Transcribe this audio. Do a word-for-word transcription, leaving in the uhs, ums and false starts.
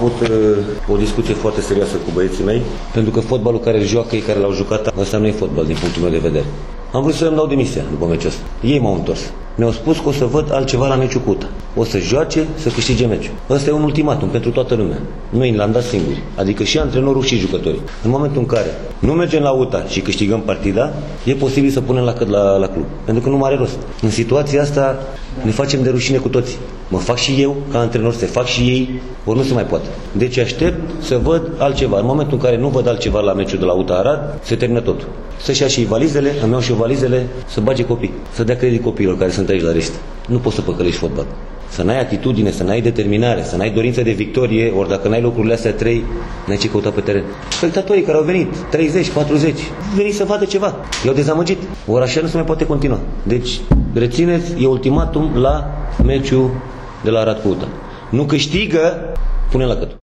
avut uh, o discuție foarte serioasă cu băieții mei, pentru că fotbalul care îl joacă ei, care l-au jucat, ăsta nu e fotbal din punctul meu de vedere. Am vrut să îmi dau demisia după meciul ăsta. Ei m-au întors. Mi-au spus că o să văd altceva la meciul cu U T A. O să joace, să câștige meciul. Ăsta e un ultimatum pentru toată lumea. Noi l-am dat singuri, adică și antrenorul și jucătorii. În momentul în care nu mergem la U T A și câștigăm partida, e posibil să punem la cât la, la club. Pentru că nu are rost. În situația asta ne facem de rușine cu toții. Mă fac și eu ca antrenor, se fac și ei, ori nu se mai poate. Deci aștept să văd altceva. În momentul în care nu văd altceva la meciul de la U T A Arad, se termină totul. Să-și ia și valizele, îmi iau și eu valizele, să bage copii, să dea credit copiilor care sunt aici la ristă. Nu poți să păcălești fotbal. Să n-ai atitudine, să n-ai determinare, să n-ai dorință de victorie, ori dacă n-ai locurile astea trei, n-ai ce căuta pe teren. Spectatorii care au venit, treizeci, patruzeci, veni să vadă ceva. I-au dezamăgit. Ori așa nu se mai poate continua. Deci, rețineți, e ultimatum la meciul de la Arad cu U T A. Nu câștigă, pune la căt.